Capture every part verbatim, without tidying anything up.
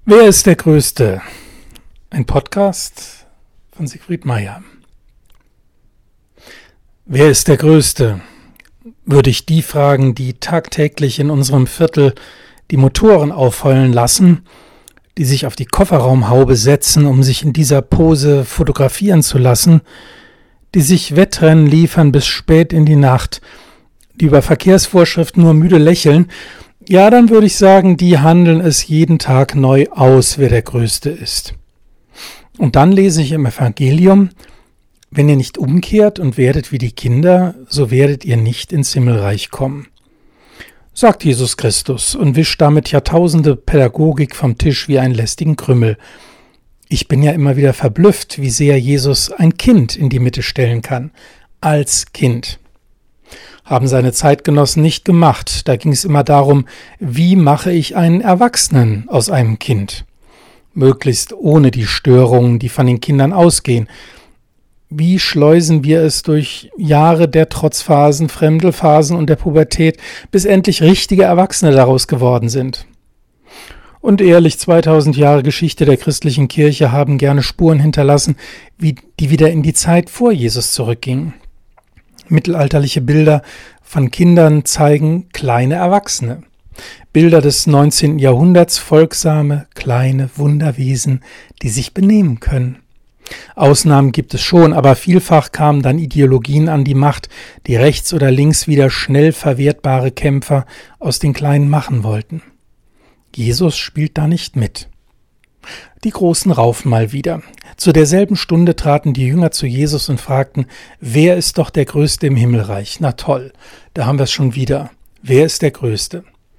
Wer ist der Größte? Ein Podcast von Siegfried Meyer. Wer ist der Größte? Würde ich die fragen, die tagtäglich in unserem Viertel die Motoren aufheulen lassen, die sich auf die Kofferraumhaube setzen, um sich in dieser Pose fotografieren zu lassen, die sich Wettrennen liefern bis spät in die Nacht, die über Verkehrsvorschriften nur müde lächeln, ja, dann würde ich sagen, die handeln es jeden Tag neu aus, wer der Größte ist. Und dann lese ich im Evangelium: Wenn ihr nicht umkehrt und werdet wie die Kinder, so werdet ihr nicht ins Himmelreich kommen. Sagt Jesus Christus und wischt damit Jahrtausende Pädagogik vom Tisch wie einen lästigen Krümmel. Ich bin ja immer wieder verblüfft, wie sehr Jesus ein Kind in die Mitte stellen kann. Als Kind. Haben seine Zeitgenossen nicht gemacht. Da ging es immer darum, wie mache ich einen Erwachsenen aus einem Kind? Möglichst ohne die Störungen, die von den Kindern ausgehen. Wie schleusen wir es durch Jahre der Trotzphasen, Fremdelphasen und der Pubertät, bis endlich richtige Erwachsene daraus geworden sind? Und ehrlich, zweitausend Jahre Geschichte der christlichen Kirche haben gerne Spuren hinterlassen, wie die wieder in die Zeit vor Jesus zurückgingen. Mittelalterliche Bilder von Kindern zeigen kleine Erwachsene. Bilder des neunzehnten Jahrhunderts, folgsame, kleine Wunderwesen, die sich benehmen können. Ausnahmen gibt es schon, aber vielfach kamen dann Ideologien an die Macht, die rechts oder links wieder schnell verwertbare Kämpfer aus den Kleinen machen wollten. Jesus spielt da nicht mit. Die Großen raufen mal wieder. Zu derselben Stunde traten die Jünger zu Jesus und fragten: Wer ist doch der Größte im Himmelreich? Na toll, da haben wir es schon wieder. Wer ist der Größte?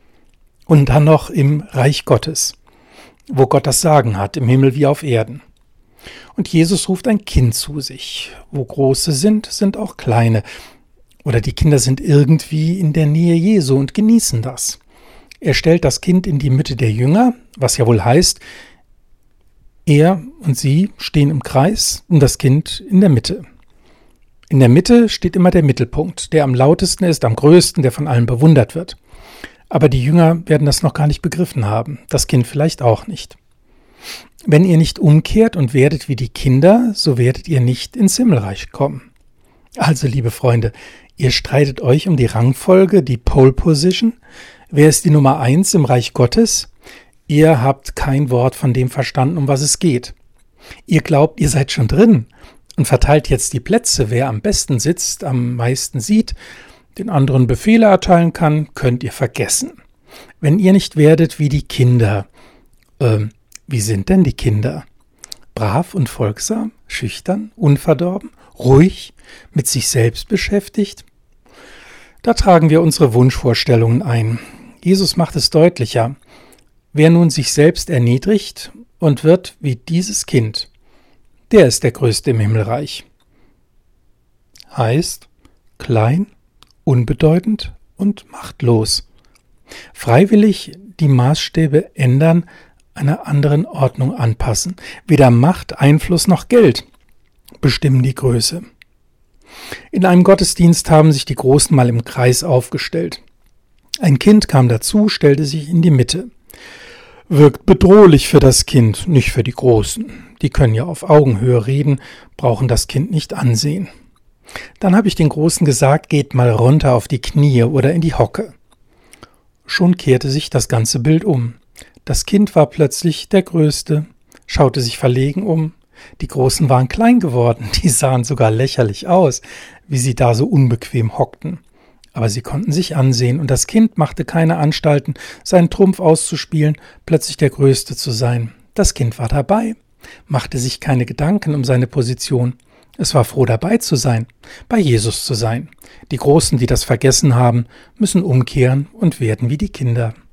Und dann noch im Reich Gottes, wo Gott das Sagen hat, im Himmel wie auf Erden. Und Jesus ruft ein Kind zu sich. Wo Große sind, sind auch Kleine. Oder die Kinder sind irgendwie in der Nähe Jesu und genießen das. Er stellt das Kind in die Mitte der Jünger, was ja wohl heißt, er und sie stehen im Kreis und das Kind in der Mitte. In der Mitte steht immer der Mittelpunkt, der am lautesten ist, am größten, der von allen bewundert wird. Aber die Jünger werden das noch gar nicht begriffen haben, das Kind vielleicht auch nicht. Wenn ihr nicht umkehrt und werdet wie die Kinder, so werdet ihr nicht ins Himmelreich kommen. Also, liebe Freunde, ihr streitet euch um die Rangfolge, die Pole Position. Wer ist die Nummer eins im Reich Gottes? Ihr habt kein Wort von dem verstanden, um was es geht. Ihr glaubt, ihr seid schon drin und verteilt jetzt die Plätze. Wer am besten sitzt, am meisten sieht, den anderen Befehle erteilen kann, könnt ihr vergessen. Wenn ihr nicht werdet wie die Kinder. Ähm, wie sind denn die Kinder? Brav und folgsam, schüchtern, unverdorben, ruhig, mit sich selbst beschäftigt? Da tragen wir unsere Wunschvorstellungen ein. Jesus macht es deutlicher. Wer nun sich selbst erniedrigt und wird wie dieses Kind, der ist der Größte im Himmelreich. Heißt, klein, unbedeutend und machtlos. Freiwillig die Maßstäbe ändern, einer anderen Ordnung anpassen. Weder Macht, Einfluss noch Geld bestimmen die Größe. In einem Gottesdienst haben sich die Großen mal im Kreis aufgestellt. Ein Kind kam dazu, stellte sich in die Mitte. Wirkt bedrohlich für das Kind, nicht für die Großen. Die können ja auf Augenhöhe reden, brauchen das Kind nicht ansehen. Dann habe ich den Großen gesagt, geht mal runter auf die Knie oder in die Hocke. Schon kehrte sich das ganze Bild um. Das Kind war plötzlich der Größte, schaute sich verlegen um. Die Großen waren klein geworden, die sahen sogar lächerlich aus, wie sie da so unbequem hockten. Aber sie konnten sich ansehen und das Kind machte keine Anstalten, seinen Trumpf auszuspielen, plötzlich der Größte zu sein. Das Kind war dabei, machte sich keine Gedanken um seine Position. Es war froh, dabei zu sein, bei Jesus zu sein. Die Großen, die das vergessen haben, müssen umkehren und werden wie die Kinder.